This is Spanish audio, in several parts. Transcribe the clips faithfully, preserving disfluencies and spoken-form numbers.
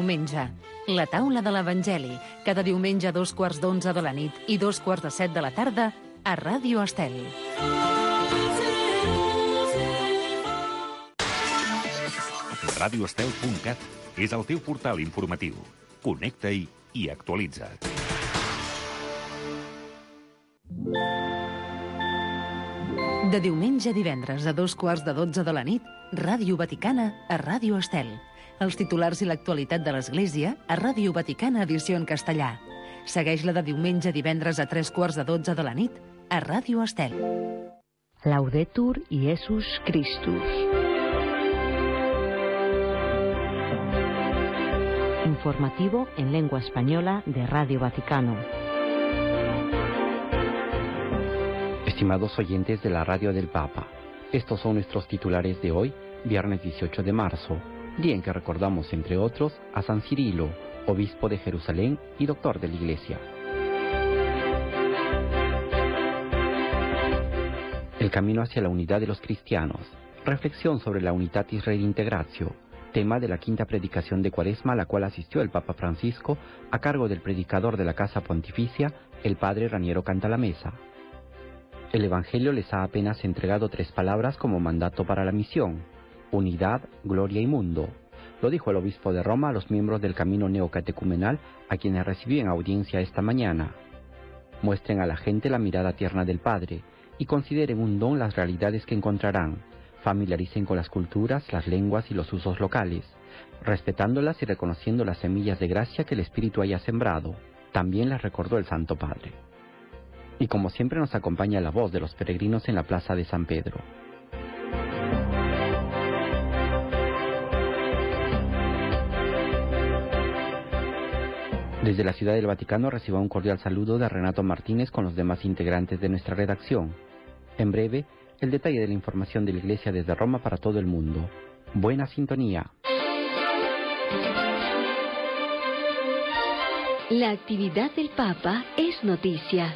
diumenge. La taula de l'Evangeli, cada diumenge a dos quarts d'onze de la nit i dos quarts de set de la tarda a Ràdio Estel. radio estel punt cat és el teu portal informatiu. Connecta-hi i actualitza't. De diumenge a divendres a dos quarts de dotze de la nit, Ràdio Vaticana a Ràdio Estel. Els titulars i l'actualitat de l'Església a Ràdio Vaticana edició en castellà. Segueix-la de diumenge a divendres a tres quarts de dotze de la nit a Ràdio Estel. Laudetur Iesus Christus. Informativo en lengua española de Radio Vaticano. Estimados oyentes de la Radio del Papa, estos son nuestros titulares de hoy, viernes dieciocho de marzo, día en que recordamos, entre otros, a San Cirilo, obispo de Jerusalén y doctor de la Iglesia. El camino hacia la unidad de los cristianos. Reflexión sobre la Unitatis Redintegratio, tema de la quinta predicación de Cuaresma a la cual asistió el Papa Francisco a cargo del predicador de la Casa Pontificia, el padre Raniero Cantalamessa. El Evangelio les ha apenas entregado tres palabras como mandato para la misión: unidad, gloria y mundo. Lo dijo el obispo de Roma a los miembros del camino neocatecumenal a quienes recibió en audiencia esta mañana. Muestren a la gente la mirada tierna del Padre y consideren un don las realidades que encontrarán. Familiaricen con las culturas, las lenguas y los usos locales, respetándolas y reconociendo las semillas de gracia que el Espíritu haya sembrado. También las recordó el Santo Padre. Y como siempre nos acompaña la voz de los peregrinos en la Plaza de San Pedro. Desde la Ciudad del Vaticano reciba un cordial saludo de Renato Martínez con los demás integrantes de nuestra redacción. En breve, el detalle de la información de la Iglesia desde Roma para todo el mundo. Buena sintonía. La actividad del Papa es noticia.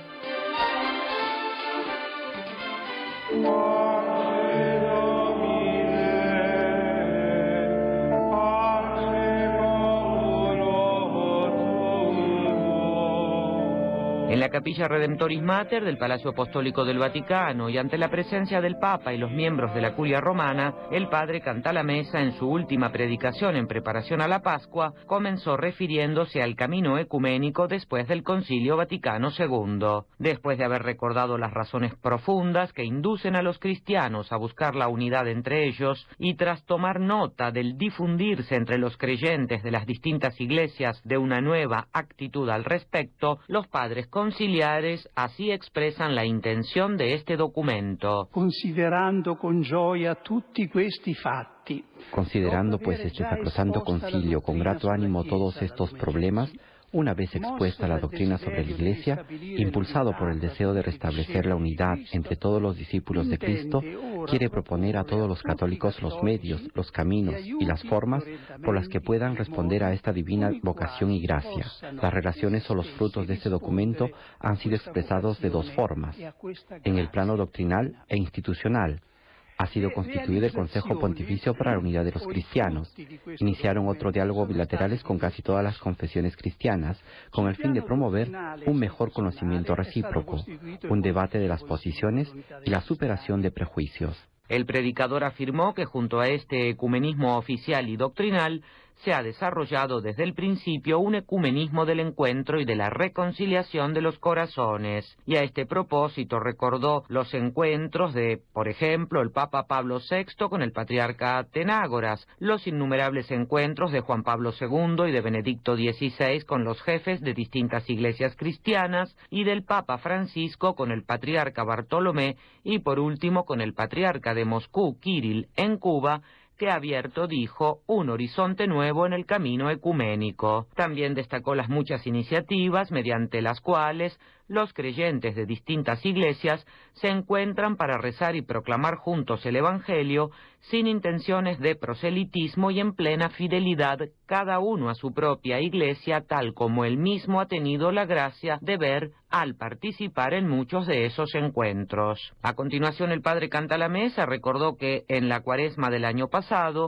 En la Capilla Redemptoris Mater del Palacio Apostólico del Vaticano y ante la presencia del Papa y los miembros de la Curia Romana, el padre Cantalamessa, en su última predicación en preparación a la Pascua, comenzó refiriéndose al camino ecuménico después del Concilio Vaticano segundo. Después de haber recordado las razones profundas que inducen a los cristianos a buscar la unidad entre ellos y tras tomar nota del difundirse entre los creyentes de las distintas iglesias de una nueva actitud al respecto, los padres conciliares así expresan la intención de este documento. Considerando con gioia tutti questi fatti. Considerando pues este sacrosanto concilio con grato ánimo todos estos problemas, una vez expuesta la doctrina sobre la Iglesia, impulsado por el deseo de restablecer la unidad entre todos los discípulos de Cristo, quiere proponer a todos los católicos los medios, los caminos y las formas por las que puedan responder a esta divina vocación y gracia. Las relaciones o los frutos de este documento han sido expresados de dos formas: en el plano doctrinal e institucional. Ha sido constituido el Consejo Pontificio para la Unidad de los Cristianos. Iniciaron otro diálogo bilaterales con casi todas las confesiones cristianas, con el fin de promover un mejor conocimiento recíproco, un debate de las posiciones y la superación de prejuicios. El predicador afirmó que junto a este ecumenismo oficial y doctrinal, se ha desarrollado desde el principio un ecumenismo del encuentro y de la reconciliación de los corazones. Y a este propósito recordó los encuentros de, por ejemplo, el Papa Pablo sexto con el patriarca Atenágoras, los innumerables encuentros de Juan Pablo segundo y de Benedicto dieciséis con los jefes de distintas iglesias cristianas y del Papa Francisco con el patriarca Bartolomé y por último con el patriarca de Moscú, Kirill, en Cuba, que ha abierto, dijo, un horizonte nuevo en el camino ecuménico. También destacó las muchas iniciativas mediante las cuales los creyentes de distintas iglesias se encuentran para rezar y proclamar juntos el Evangelio sin intenciones de proselitismo y en plena fidelidad, cada uno a su propia iglesia, tal como él mismo ha tenido la gracia de ver al participar en muchos de esos encuentros. A continuación, el padre Cantalamessa recordó que en la Cuaresma del año pasado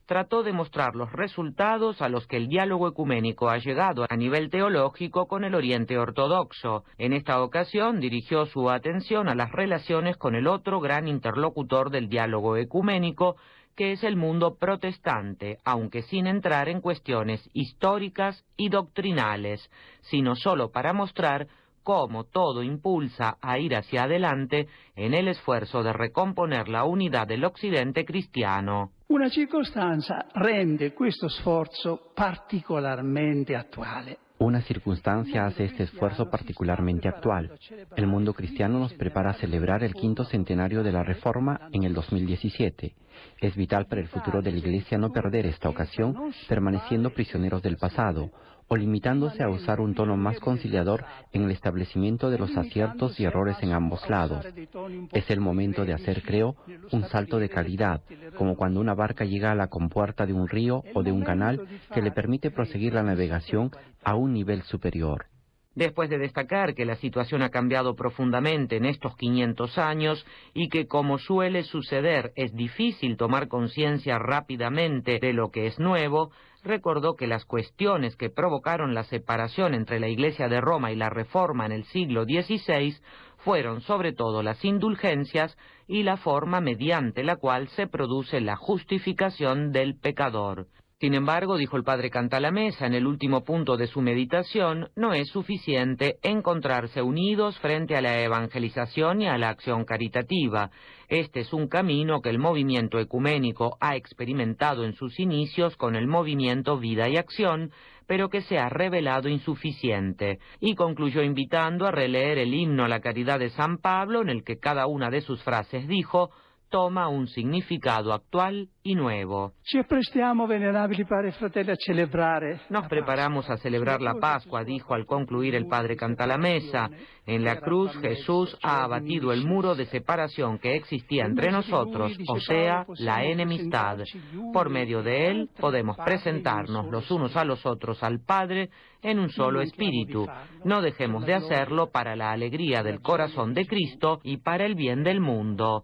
trató de mostrar los resultados a los que el diálogo ecuménico ha llegado a nivel teológico con el Oriente Ortodoxo. En esta ocasión dirigió su atención a las relaciones con el otro gran interlocutor del diálogo ecuménico, que es el mundo protestante, aunque sin entrar en cuestiones históricas y doctrinales, sino solo para mostrar cómo todo impulsa a ir hacia adelante en el esfuerzo de recomponer la unidad del occidente cristiano. Una circostanza rende questo sforzo particolarmente attuale. Una circunstancia hace este esfuerzo particularmente actual. El mundo cristiano nos prepara a celebrar el quinto centenario de la Reforma en el dos mil diecisiete. Es vital para el futuro de la Iglesia no perder esta ocasión permaneciendo prisioneros del pasado o limitándose a usar un tono más conciliador en el establecimiento de los aciertos y errores en ambos lados. Es el momento de hacer, creo, un salto de calidad, como cuando una barca llega a la compuerta de un río o de un canal que le permite proseguir la navegación a un nivel superior. Después de destacar que la situación ha cambiado profundamente en estos quinientos años y que, como suele suceder, es difícil tomar conciencia rápidamente de lo que es nuevo, recordó que las cuestiones que provocaron la separación entre la Iglesia de Roma y la Reforma en el siglo dieciséis fueron sobre todo las indulgencias y la forma mediante la cual se produce la justificación del pecador. Sin embargo, dijo el padre Cantalamessa en el último punto de su meditación, no es suficiente encontrarse unidos frente a la evangelización y a la acción caritativa. Este es un camino que el movimiento ecuménico ha experimentado en sus inicios con el movimiento Vida y Acción, pero que se ha revelado insuficiente, y concluyó invitando a releer el himno a la caridad de San Pablo, en el que cada una de sus frases dijo: toma un significado actual y nuevo. Ci apprestiamo, venerabili padri e fratelli, a celebrare. Nos preparamos a celebrar la Pascua, dijo al concluir el padre Cantalamessa. En la cruz Jesús ha abatido el muro de separación que existía entre nosotros, o sea, la enemistad. Por medio de él podemos presentarnos los unos a los otros al Padre en un solo espíritu. No dejemos de hacerlo para la alegría del corazón de Cristo y para el bien del mundo.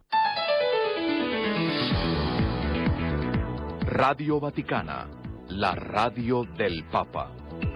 Radio Vaticana, la radio del Papa.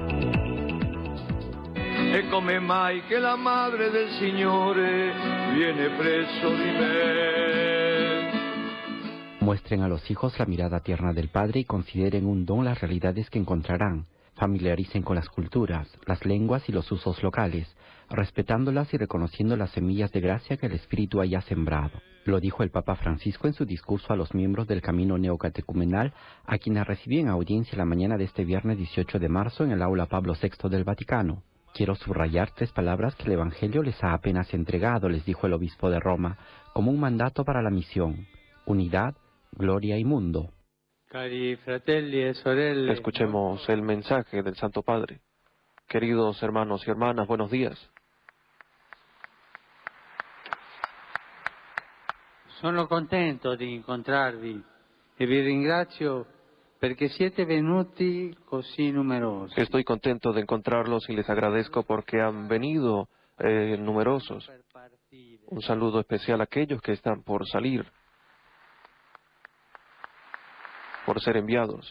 E come mai che la madre del Signore viene presso di me. Muestren a los hijos la mirada tierna del Padre y consideren un don las realidades que encontrarán. Familiaricen con las culturas, las lenguas y los usos locales, respetándolas y reconociendo las semillas de gracia que el Espíritu haya sembrado. Lo dijo el Papa Francisco en su discurso a los miembros del Camino Neocatecumenal, a quienes recibió en audiencia la mañana de este viernes dieciocho de marzo en el Aula Pablo sexto del Vaticano. Quiero subrayar tres palabras que el Evangelio les ha apenas entregado, les dijo el obispo de Roma, como un mandato para la misión: unidad, gloria y mundo. Escuchemos el mensaje del Santo Padre. Queridos hermanos y hermanas, buenos días. Sono contento di incontrarvi e vi ringrazio perché siete venuti così numerosi. Estoy contento de encontrarlos y les agradezco porque han venido eh, numerosos. Un saludo especial a aquellos que están por salir, por ser enviados.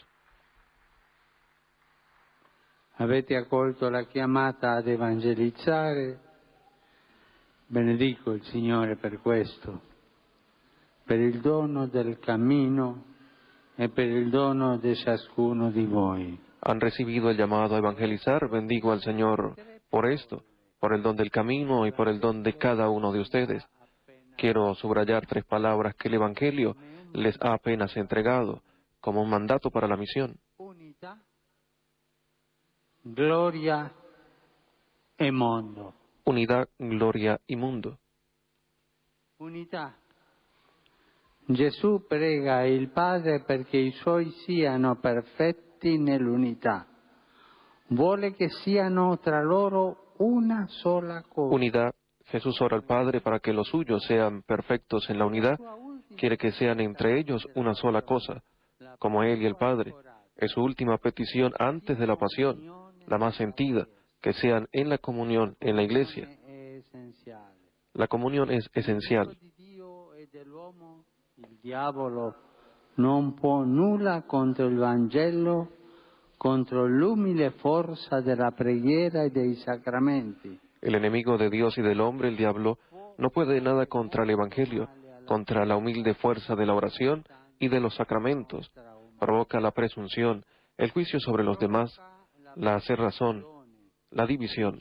Avete accolto la chiamata ad evangelizzare? Benedico il Signore per questo, per il dono del cammino e per il dono di ciascuno di voi. Han recibido el llamado a evangelizar. Bendigo al Señor por esto, por el don del camino y por el don de cada uno de ustedes. Quiero subrayar tres palabras que el Evangelio les ha apenas entregado como un mandato para la misión. Unità, gloria e mondo. Unidad, gloria y mundo. Unità. Gesù prega il Padre perché i suoi siano perfetti nell'unità. Vuole che siano tra loro una sola cosa. Unidad. Jesús ora al Padre para que los suyos sean perfectos en la unidad. Quiere que sean entre ellos una sola cosa, como Él y el Padre. Es su última petición antes de la pasión, la más sentida, que sean en la comunión, en la Iglesia. La comunión es esencial. Il diavolo non può nulla contro il Vangelo, contro l'umile forza della preghiera e dei sacramenti. El enemigo de Dios y del hombre, el diablo, no puede nada contra el Evangelio, contra la humilde fuerza de la oración y de los sacramentos. Provoca la presunción, el juicio sobre los demás, la cerrazón, la división.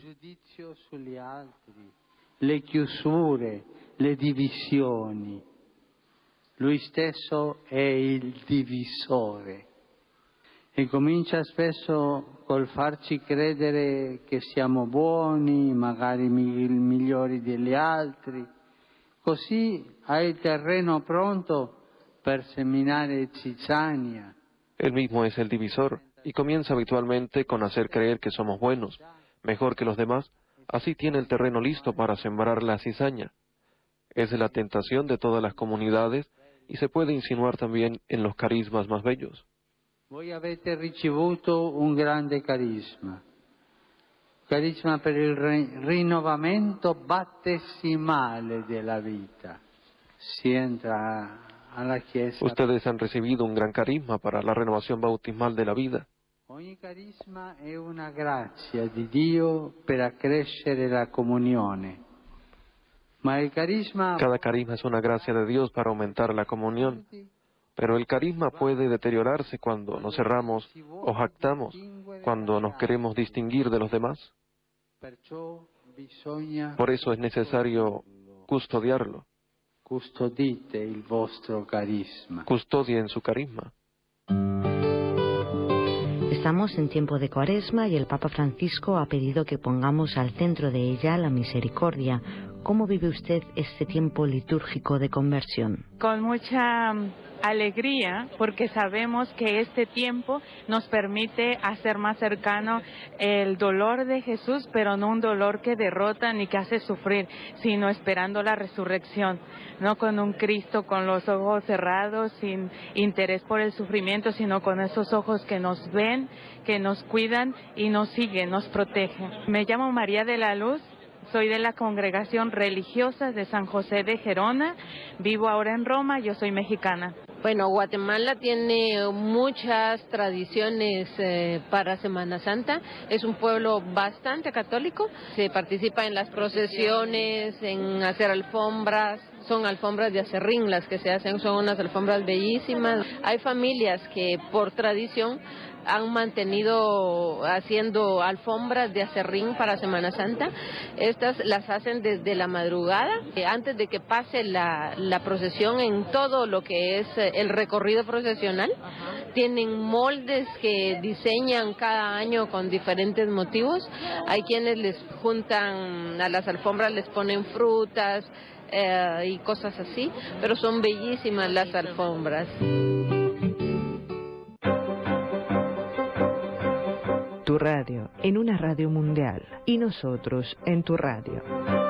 Le chiusure, le divisioni. Lui stesso è il divisore. E comincia spesso col farci credere che siamo buoni, magari migliori degli altri. Così hai il terreno pronto per seminare zizzania. Él mismo es el divisor y comienza habitualmente con hacer creer que somos buenos, mejor que los demás. Así tiene el terreno listo para sembrar la cizaña. Es la tentación de todas las comunidades y se puede insinuar también en los carismas más bellos. Voi avete ricevuto un grande carisma, carisma per il rinnovamento battesimale della vita. Si entra alla Chiesa. Ustedes han recibido un gran carisma para la renovación bautismal de la vida. Ogni carisma è una grazia di Dio per accrescere la comunione. Ma il carisma... Cada carisma es una gracia de Dios para aumentar la comunión. Pero el carisma puede deteriorarse cuando nos cerramos o jactamos, cuando nos queremos distinguir de los demás. Por eso es necesario custodiarlo. Custodite il vostro carisma. Custodien su carisma. Estamos en tiempo de Cuaresma y el Papa Francisco ha pedido que pongamos al centro de ella la misericordia. ¿Cómo vive usted este tiempo litúrgico de conversión? Con mucha alegría, porque sabemos que este tiempo nos permite hacer más cercano el dolor de Jesús, pero no un dolor que derrota ni que hace sufrir, sino esperando la resurrección, no con un Cristo con los ojos cerrados, sin interés por el sufrimiento, sino con esos ojos que nos ven, que nos cuidan y nos siguen, nos protegen. Me llamo María de la Luz. Soy de la congregación religiosa de San José de Gerona, vivo ahora en Roma, yo soy mexicana. Bueno, Guatemala tiene muchas tradiciones eh, para Semana Santa, es un pueblo bastante católico, se participa en las procesiones, en hacer alfombras, son alfombras de acerrín las que se hacen, son unas alfombras bellísimas. Hay familias que por tradición han mantenido haciendo alfombras de acerrín para Semana Santa. Estas las hacen desde la madrugada, antes de que pase la, la procesión, en todo lo que es el recorrido procesional. Tienen moldes que diseñan cada año con diferentes motivos. Hay quienes les juntan a las alfombras, les ponen frutas eh, y cosas así, pero son bellísimas las alfombras. Tu radio, en una radio mundial, y nosotros en tu radio.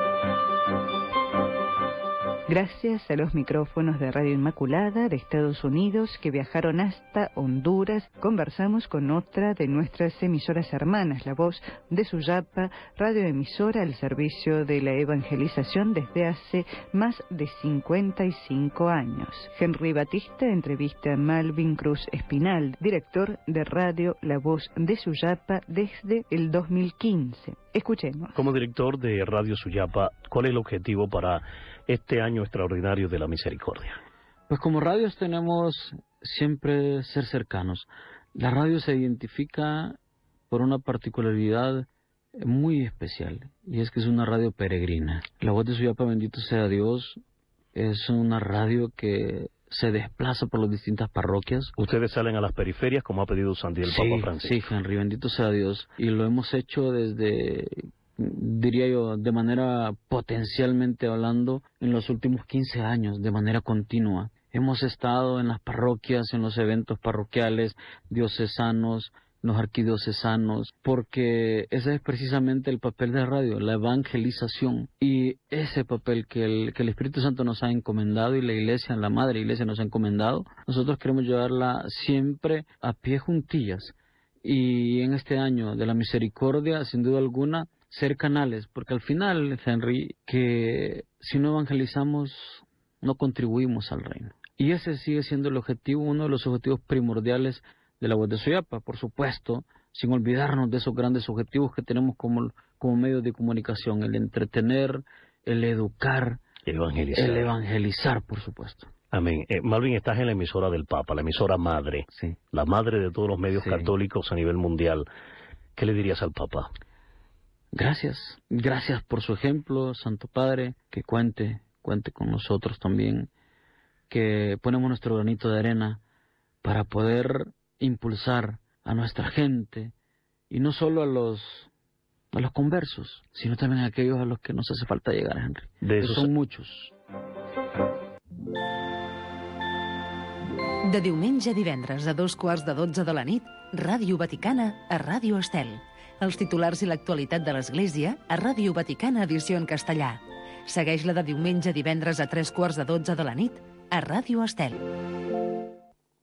Gracias a los micrófonos de Radio Inmaculada de Estados Unidos que viajaron hasta Honduras, conversamos con otra de nuestras emisoras hermanas, La Voz de Suyapa, radioemisora al servicio de la evangelización desde hace más de cincuenta y cinco años. Henry Batista entrevista a Malvin Cruz Espinal, director de Radio La Voz de Suyapa desde el dos mil quince. Escuchemos. Como director de Radio Suyapa, ¿cuál es el objetivo para este año extraordinario de la misericordia? Pues como radios tenemos siempre ser cercanos. La radio se identifica por una particularidad muy especial, y es que es una radio peregrina. La Voz de Suyapa, bendito sea Dios, es una radio que se desplaza por las distintas parroquias. Ustedes salen a las periferias como ha pedido Santi el sí, Papa Francisco. Sí, Henry, bendito sea Dios. Y lo hemos hecho desde, diría yo, de manera potencialmente hablando, en los últimos quince años, de manera continua. Hemos estado en las parroquias, en los eventos parroquiales, diocesanos, los arquidiocesanos, porque ese es precisamente el papel de la radio, la evangelización, y ese papel que el, que el Espíritu Santo nos ha encomendado y la Iglesia, la Madre Iglesia nos ha encomendado, nosotros queremos llevarla siempre a pie juntillas, y en este año de la misericordia, sin duda alguna, ser canales, porque al final, Henry, que si no evangelizamos, no contribuimos al reino. Y ese sigue siendo el objetivo, uno de los objetivos primordiales de la Voz de Suyapa, por supuesto, sin olvidarnos de esos grandes objetivos que tenemos como, como medios de comunicación, el entretener, el educar, evangelizar. el evangelizar, por supuesto. Amén. Eh, Malvin, estás en la emisora del Papa, la emisora madre, sí. la madre de todos los medios sí. católicos a nivel mundial. ¿Qué le dirías al Papa? Gracias, gracias por su ejemplo, Santo Padre, que cuente, cuente con nosotros también, que ponemos nuestro granito de arena para poder impulsar a nuestra gente, y no solo a los a los conversos, sino también a aquellos a los que nos hace falta llegar, Henry. De esos... Son muchos. De diumenge a divendres a dos quarts de dotze de la nit, Ràdio Vaticana a Ràdio Estel. Els titulars i l'actualitat de l'Església a Ràdio Vaticana edició en castellà. Segueix-la de diumenge a divendres a tres quarts de dotze de la nit a Ràdio Estel.